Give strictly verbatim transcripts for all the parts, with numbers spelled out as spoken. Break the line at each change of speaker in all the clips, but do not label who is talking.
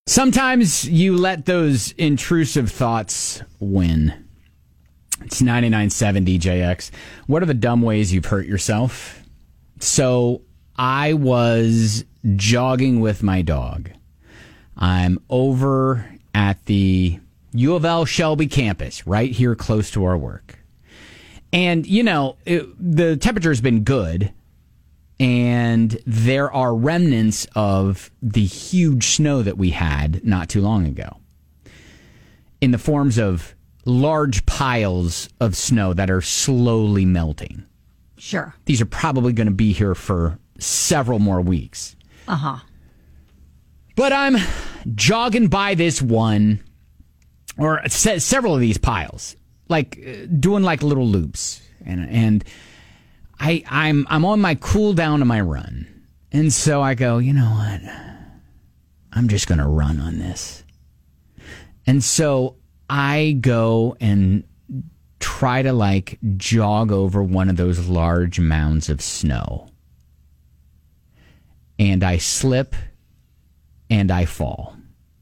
Sometimes you let those intrusive thoughts win. It's ninety-nine point seven D J X. What are the dumb ways you've hurt yourself? So I was jogging with my dog. I'm over at the U of L Shelby campus, right here close to our work. And, you know, it, the temperature's been good, and there are remnants of the huge snow that we had not too long ago in the forms of large piles of snow that are slowly melting.
Sure.
These are probably going to be here for several more weeks.
Uh-huh.
But I'm jogging by this one, or se- several of these piles, like uh, doing like little loops, and and I I'm I'm on my cool down of my run, and so I go, you know what? I'm just going to run on this, and so I go and try to like jog over one of those large mounds of snow, and I slip and I fall.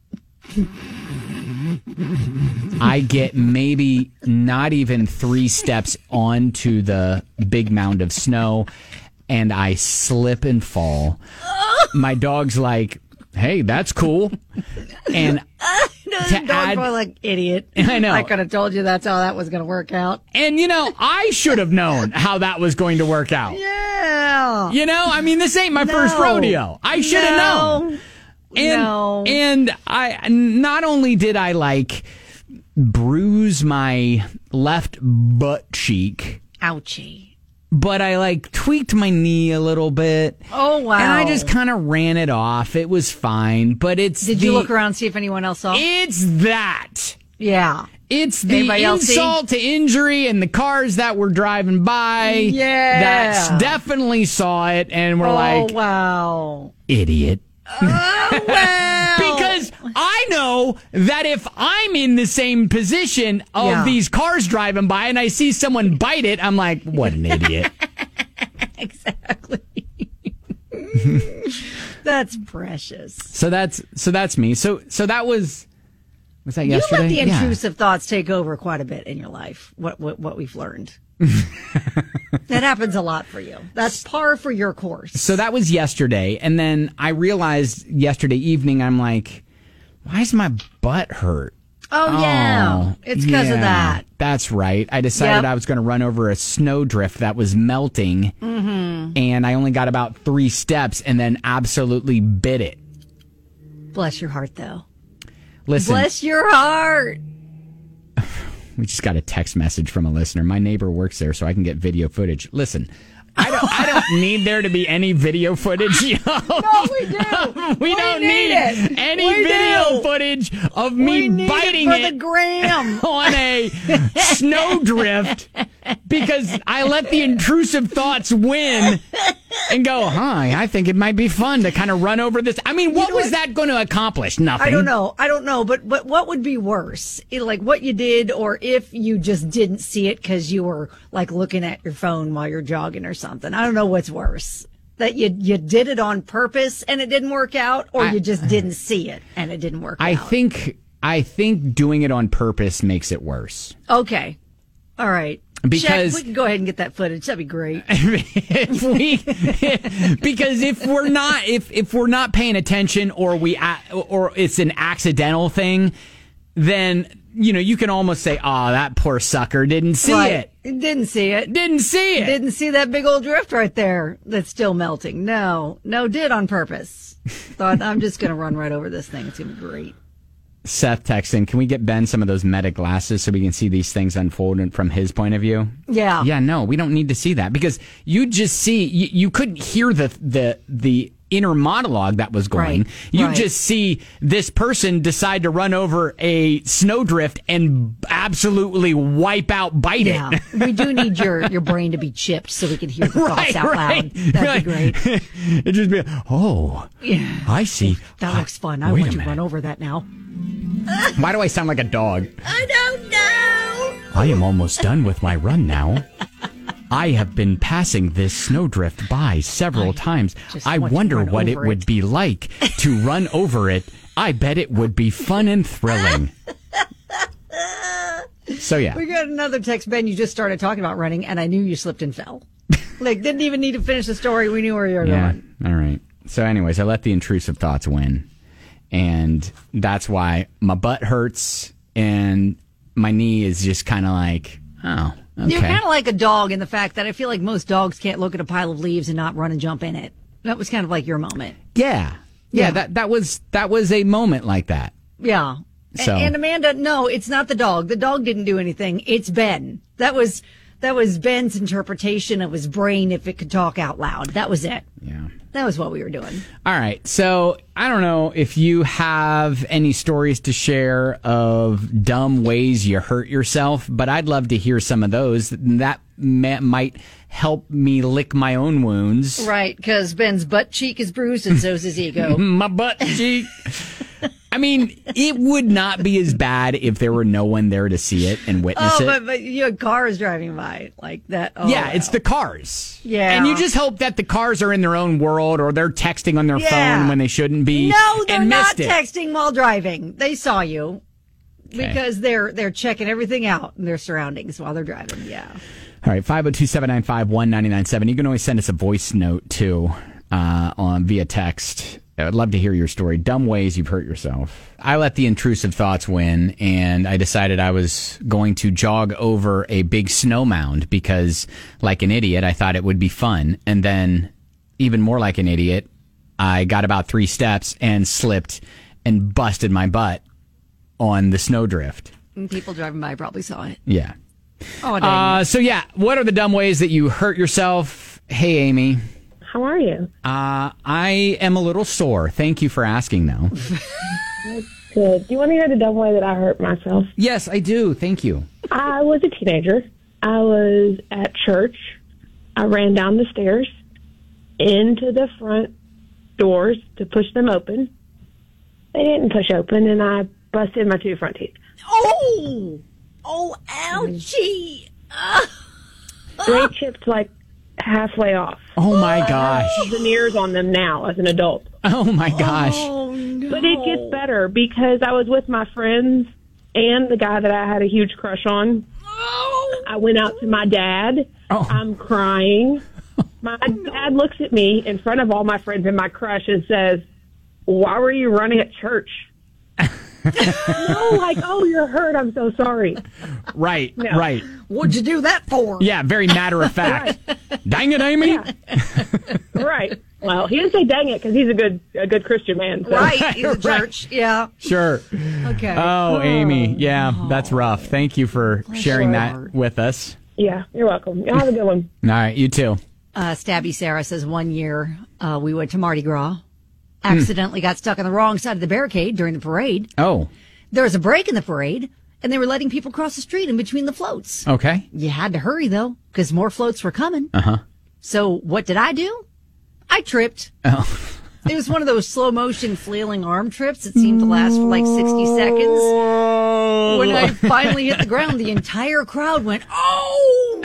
I get maybe not even three steps onto the big mound of snow, and I slip and fall. My dog's like, hey, that's cool. And
no, the dog's
add,
probably like, idiot.
I know.
I could have told you that's how that was going to work out.
And, you know, I should have known how that was going to work out.
Yeah.
You know, I mean, this ain't my
no.
first rodeo. I should have
no.
known. And,
no.
and I not only did I like bruise my left butt cheek,
ouchie,
but I like tweaked my knee a little bit.
Oh wow!
And I just kind of ran it off. It was fine, but it's.
Did
the,
you look around and see if anyone else saw?
It's that.
Yeah.
It's the
Anybody
insult to injury and the cars that were driving by.
Yeah.
That definitely saw it and were
oh,
like,
wow,
idiot.
Oh, wow.
Because I know that if I'm in the same position of
yeah.
these cars driving by and I see someone bite it, I'm like, what an idiot.
Exactly. That's precious.
So that's so that's me. So so that was was that yesterday?
You let the intrusive
yeah.
thoughts take over quite a bit in your life. What what, what we've learned. That happens a lot for you. That's par for your course.
So that was yesterday, and then I realized yesterday evening, I'm like, why is my butt hurt?
Oh, yeah.
Oh,
it's because
yeah,
of that.
That's right. I decided
Yep.
I was going to run over a snowdrift that was melting,
mm-hmm.
and I only got about three steps and then absolutely bit it.
Bless your heart, though.
Listen.
Bless your heart.
We just got a text message from a listener. My neighbor works there, so I can get video footage. Listen, I don't, I don't need there to be any video footage. Yo.
No, we do.
we,
we
don't
need
need,
it.
any
we
video
do.
footage of me
we need
biting
it for
it
the gram.
on a snowdrift because I let the intrusive thoughts win and go, huh, I think it might be fun to kind of run over this. I mean, what
you know
was
what?
that going to accomplish? Nothing.
I don't know. I don't know. But but what would be worse? It- like what you did, or if you just didn't see it because you were like looking at your phone while you're jogging or something. I don't know what's worse. That you you did it on purpose and it didn't work out, or
I,
you just didn't see it and it didn't work
I
out.
think I think doing it on purpose makes it worse.
Okay. All right.
Because
Check. We can go ahead and get that footage. That'd be great.
if we, because if we're not if if we're not paying attention, or we or it's an accidental thing, then you know you can almost say, "Oh, that poor sucker didn't see
Right.
it.
Didn't see it.
Didn't see it.
Didn't see that big old drift right there that's still melting. No, no, did on purpose. Thought I'm just gonna run right over this thing. It's gonna be great."
Seth texting, can we get Ben some of those Meta glasses so we can see these things unfold from his point of view?
Yeah.
Yeah, no, we don't need to see that because you just see, you, you couldn't hear the, the, the inner monologue that was going.
Right,
you
right.
just see this person decide to run over a snowdrift and absolutely wipe out, bite
Yeah.
it.
We do need your, your brain to be chipped so we can hear the thoughts
Right,
out
right.
loud. That'd be great.
It'd just be, oh,
Yeah.
I see.
That looks fun. I
Wait
want
a
you to
minute.
run over that now.
Why do I sound like a dog?
I don't know.
I am almost done with my run now. I have been passing this snowdrift by several
I
times.
just
I
want you to
wonder
run
what it
over
would
it.
be like to run over it I bet it would be fun and thrilling. So, yeah.
We got another text, Ben. You just started talking about running, and I knew you slipped and fell. Like, didn't even need to finish the story. We knew where you were
yeah.
going.
All right. So, anyways, I let the intrusive thoughts win. And that's why my butt hurts and my knee is just kind of like, oh, okay.
You're kind of like a dog in the fact that I feel like most dogs can't look at a pile of leaves and not run and jump in it. That was kind of like your moment.
Yeah. Yeah,
Yeah.
that, that was that was a moment like that.
Yeah.
So-
And, and Amanda, no, it's not the dog. The dog didn't do anything. It's Ben. That was that was Ben's interpretation of his brain if it could talk out loud. That was it.
Yeah.
That was what we were doing.
All right. So I don't know if you have any stories to share of dumb ways you hurt yourself, but I'd love to hear some of those. That may, might help me lick my own wounds.
Right, because Ben's butt cheek is bruised and so's his ego.
My butt cheek. I mean, it would not be as bad if there were no one there to see it and witness
Oh,
it.
but, but you had cars driving by like that. Oh,
Yeah, it's
wow.
the cars.
Yeah.
And you just hope that the cars are in their own world or they're texting on their
Yeah.
phone when they shouldn't be.
No, they're
and
not
missed it.
texting while driving. They saw you
Okay.
because they're they're checking everything out in their surroundings while they're driving. Yeah.
All right, five oh two, seven nine five, one nine nine seven. You can always send us a voice note, too, uh, on via text. I'd love to hear your story. Dumb ways you've hurt yourself. I let the intrusive thoughts win, and I decided I was going to jog over a big snow mound because, like an idiot, I thought it would be fun. And then, even more like an idiot, I got about three steps and slipped and busted my butt on the snowdrift.
And people driving by probably saw it.
Yeah.
Oh, dang.
Uh, so, yeah, what are the dumb ways that you hurt yourself? Hey, Amy.
How are you?
Uh, I am a little sore. Thank you for asking, though.
Good. Do you want to hear the dumb way that I hurt myself?
Yes, I do. Thank you.
I was a teenager. I was at church. I ran down the stairs into the front doors to push them open. They didn't push open, and I busted my two front teeth.
Oh! Oh, ouchie!
They chipped like halfway off.
Oh, my gosh.
Veneers on them now as an adult.
Oh, my gosh.
Oh, no.
But it gets better because I was with my friends and the guy that I had a huge crush on.
Oh.
I went out to my dad.
Oh.
I'm crying. My dad looks at me in front of all my friends and my crush and says, "Why were you running at church?" No, like, "Oh, you're hurt. I'm so sorry."
Right,
No.
right.
What'd you do that for?
Yeah, very matter of fact. Dang it, Amy.
Yeah. Right. Well, he didn't say "dang it" because he's a good, a good Christian man. So.
Right, he's a
Right.
church. Yeah.
Sure.
Okay.
Oh, Amy. Yeah, that's rough. Thank you for sharing
your
that
heart.
with us.
Yeah, you're welcome. Y'all have a good one.
All right, you too.
Uh, Stabby Sarah says one year uh, we went to Mardi Gras, accidentally got stuck on the wrong side of the barricade during the parade.
Oh,
There was a break in the parade, and they were letting people cross the street in between the floats.
okay.
You had to hurry, though, because more floats were coming.
Uh-huh.
So what did I do? I tripped.
Oh.
It was one of those slow motion flailing arm trips that seemed to last for like sixty seconds. When I finally hit the ground, the entire crowd went, "Oh!"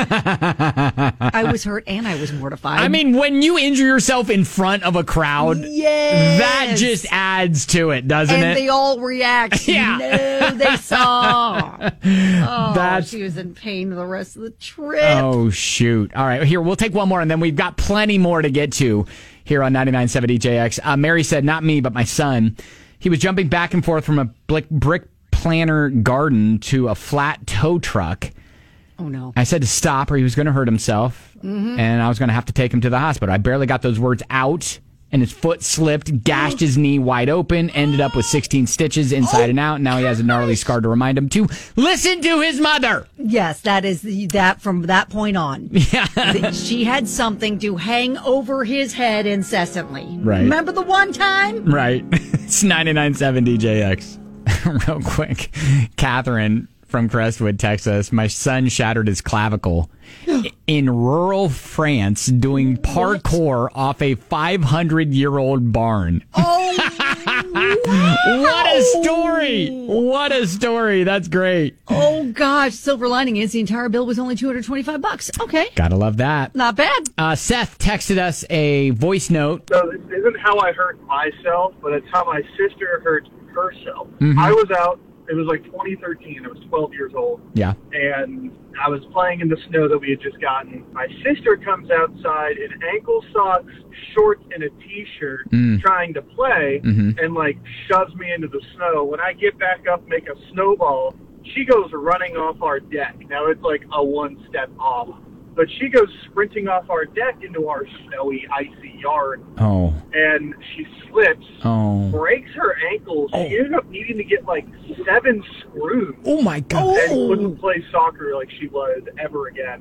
I was hurt and I was mortified.
I mean, when you injure yourself in front of a crowd,
yes.
that just adds to it, doesn't
and
it?
they all react.
Yeah.
No, they saw. Oh,
That's-
she was in pain the rest of the trip.
Oh, shoot. All right, here, we'll take one more, and then we've got plenty more to get to here on ninety-nine point seven D J X. Uh, Mary said, not me, but my son. He was jumping back and forth from a brick, brick planter garden to a flat tow truck.
Oh, no.
I said to stop or he was going to hurt himself,
Mm-hmm.
and I was going to have to take him to the hospital. I barely got those words out, and his foot slipped, gashed his knee wide open, ended up with sixteen stitches inside and out. Now he has a gnarly scar to remind him to listen to his mother.
Yes, that is the, that from that point on.
Yeah.
She had something to hang over his head incessantly.
Right.
Remember the one time?
Right. It's ninety-nine point seven D J X. Real quick. Catherine from Crestwood, Texas. My son shattered his clavicle in rural France doing parkour off a five hundred year old barn.
Oh,
What a story. What a story. That's great.
oh Oh gosh, silver lining is the entire bill was only two hundred twenty-five bucks. Okay.
Gotta love that.
Not bad.
Uh, Seth texted us a voice note.
So this isn't how I hurt myself, but it's how my sister hurt herself.
Mm-hmm.
I was out, it was like twenty thirteen, I was twelve years old.
Yeah.
And I was playing in the snow that we had just gotten. My sister comes outside in ankle socks, shorts, and a t-shirt
Mm.
trying to play
Mhm.
and like shoves me into the snow. When I get back up, make a snowball, she goes running off our deck. Now it's like a one step off. But she goes sprinting off our deck into our snowy, icy yard,
Oh.
and she slips,
Oh.
breaks her ankle. She
Oh.
ended up needing to get like seven screws
Oh my God.
and couldn't play soccer like she was ever again.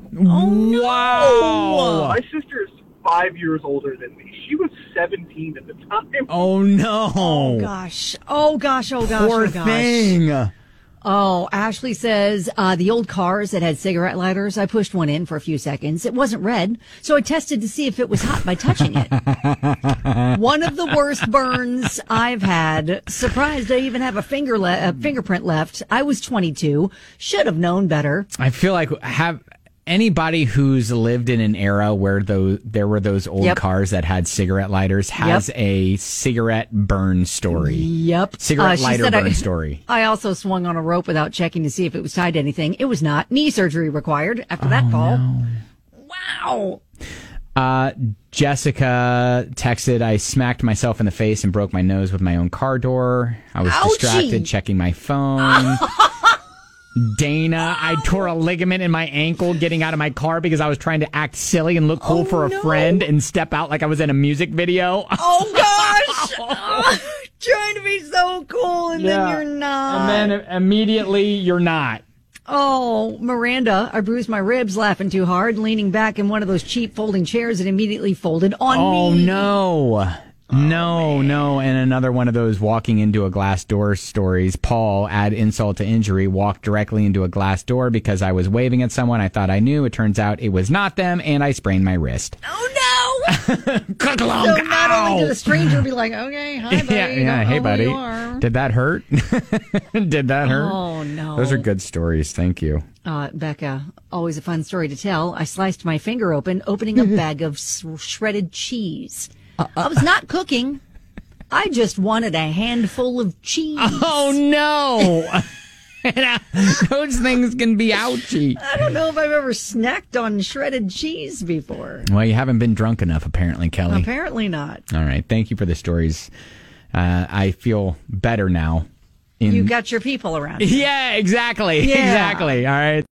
Wow.
My sister's five years older than me. She was seventeen at the time.
Oh no.
Oh gosh. Oh gosh. Oh gosh.
Poor
oh gosh.
thing.
Oh, Ashley says, uh, the old cars that had cigarette lighters, I pushed one in for a few seconds. It wasn't red, so I tested to see if it was hot by touching it. One of the worst burns I've had. Surprised I even have a finger le- a fingerprint left. I was twenty-two. Should have known better.
I feel like have anybody who's lived in an era where those there were those old
Yep.
cars that had cigarette lighters has
Yep.
a cigarette burn story.
Yep.
Cigarette
she
lighter
said
burn
I,
story.
I also swung on a rope without checking to see if it was tied to anything. It was not. Knee surgery required after that fall. Wow.
Uh, Jessica texted, I smacked myself in the face and broke my nose with my own car door. I was
Ouchie.
distracted checking my phone. Dana, I tore a ligament in my ankle getting out of my car because I was trying to act silly and look cool
Oh,
for a
no.
friend and step out like I was in a music video.
Oh gosh. Oh, trying to be so cool and
Yeah.
then you're not.
And then immediately you're not.
Oh, Miranda, I bruised my ribs laughing too hard, leaning back in one of those cheap folding chairs that immediately folded on
Oh,
me.
no. No, no. And another one of those walking into a glass door stories. Paul, add insult to injury, walked directly into a glass door because I was waving at someone I thought I knew. It turns out it was not them, and I sprained my wrist.
Oh no!
Click along.
So not only did
Ow.
a stranger be like, okay, hi buddy.
Yeah, yeah.
don't
Hey,
know who
buddy.
you are.
Did that hurt? Did that hurt?
Oh no.
Those are good stories. Thank you.
Uh, Becca, always a fun story to tell. I sliced my finger open, opening a bag of s- shredded cheese. I was not cooking. I just wanted a handful of cheese.
Oh, no. Those things can be ouchy.
I don't know if I've ever snacked on shredded cheese before.
Well, you haven't been drunk enough, apparently, Kelly.
Apparently not.
All right. Thank you for the stories. Uh, I feel better now. In...
You got your people around you.
Yeah, exactly.
Yeah.
Exactly. All right.